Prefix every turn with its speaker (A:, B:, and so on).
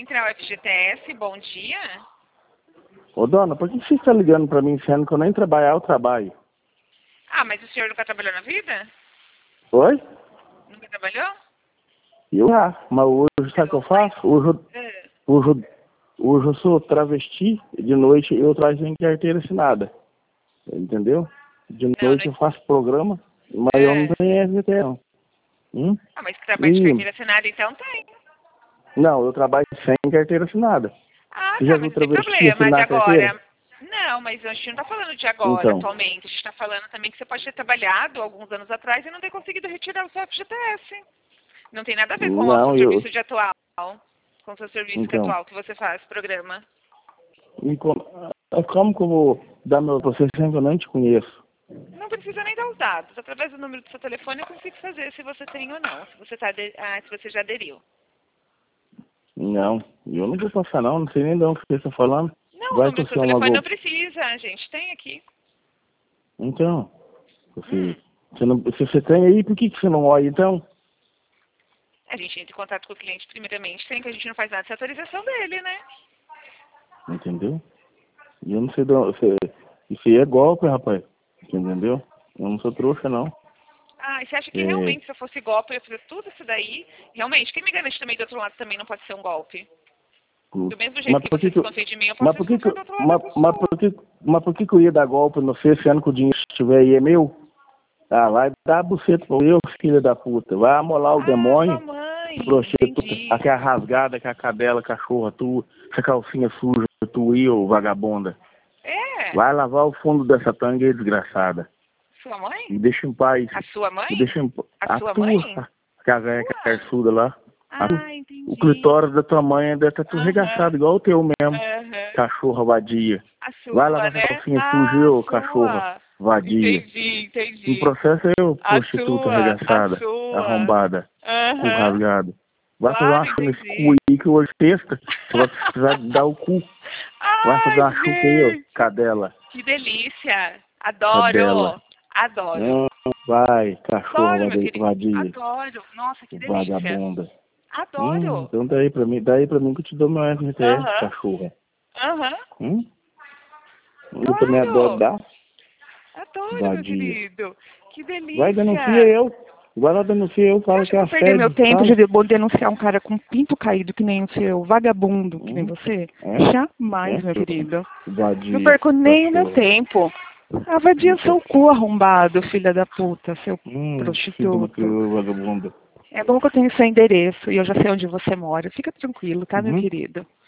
A: Central FGTS, bom dia.
B: Ô, dona, por que você está ligando para mim sendo que eu nem trabalhar, eu trabalho?
A: Ah, mas o senhor nunca trabalhou na vida?
B: Oi?
A: Nunca trabalhou?
B: Eu já, mas hoje sabe o que eu faço? Hoje eu sou travesti, de noite eu trago sem carteira assinada. Entendeu? De noite eu faço programa, mas eu não tenho FGTS não.
A: Ah, mas que trabalho de carteira assinada então tem.
B: Não, eu trabalho sem carteira assinada.
A: Ah,
B: Você
A: tá,
B: já
A: mas
B: viu
A: não tem
B: travesti
A: problema. De
B: assinar a carteira?
A: agora. Não, mas a gente não tá falando de agora,
B: Então.
A: atualmente. A gente tá falando também que você pode ter trabalhado alguns anos atrás e não ter conseguido retirar o seu FGTS. Não tem nada a ver com o seu serviço de atual. Com o seu serviço atual que você faz, programa.
B: Como que eu vou dar meu processo sem que eu nem te conheço?
A: Não precisa nem dar os dados. Através do número do seu telefone eu consigo fazer se você tem ou não. Se você, se você já aderiu.
B: Não, eu não vou passar não sei nem de onde você está falando.
A: Não,
B: Vai
A: o número
B: que
A: do
B: você
A: seu
B: é uma
A: telefone não
B: golpe.
A: precisa, a gente tem aqui.
B: Então, se você tem aí, por que você não olha então?
A: A gente entra em contato com o cliente primeiramente, tem que a gente não faz nada sem autorização dele, né?
B: Entendeu? E eu não sei de onde, isso aí é golpe, rapaz. Entendeu? Eu não sou trouxa, não.
A: Ah, e você acha que realmente se eu fosse golpe eu ia fazer tudo isso daí? Realmente, quem me garante também do outro lado também não pode ser um golpe? Do mesmo jeito que você desconfia de mim, eu posso desconfiar do outro lado da pessoa.
B: Mas por que eu ia dar golpe no você, sendo que o dinheiro estiver aí é meu? Ah, vai dar buceta pra eu, filha da puta. Vai amolar o demônio.
A: Sua mãe,
B: Prostituta.
A: entendi.
B: Aquela rasgada, com a cadela, cachorra tua, essa calcinha suja tua e ô vagabunda.
A: É?
B: Vai lavar o fundo dessa tanga aí, desgraçada.
A: Sua mãe?
B: Me deixa em paz.
A: A sua mãe?
B: Me deixa em paz.
A: A sua mãe?
B: A velha carçuda lá.
A: Ah, entendi.
B: O clitóris da tua mãe deve estar tudo regaçado, igual o teu mesmo. Cachorra vadia.
A: A sua,
B: Vai lavar
A: né?
B: essa calcinha suja, ô cachorra vadia.
A: Entendi.
B: No processo eu, prostituta arregaçada, arrombada, cu rasgado. Vai fazer uma chuva nesse cu aí que hoje é sexta, você vai precisar dar o cu. Vai fazer uma chuva aí, ó, cadela.
A: Que delícia. Adoro.
B: Cadela.
A: Adoro.
B: Vai, cachorra vadia.
A: Adoro. Nossa, que delícia.
B: Vagabunda.
A: Adoro.
B: Então daí pra mim que eu te dou meu FGTS, cachorra. Eu também adoro dar.
A: Adoro,
B: vadia.
A: meu querido. Que delícia.
B: Vai, denuncia eu. Agora ela denuncia eu, fala que é assédio.
A: Perder meu tempo de denunciar um cara com pinto caído que nem o seu, vagabundo que nem você? Jamais, meu querido.
B: Vadia,
A: não perco nem o meu tempo. Ah, vadia seu cu arrombado, filha da puta, seu prostituto.
B: Vagabundo.
A: É bom que eu tenho seu endereço e eu já sei onde você mora. Fica tranquilo, tá, meu querido?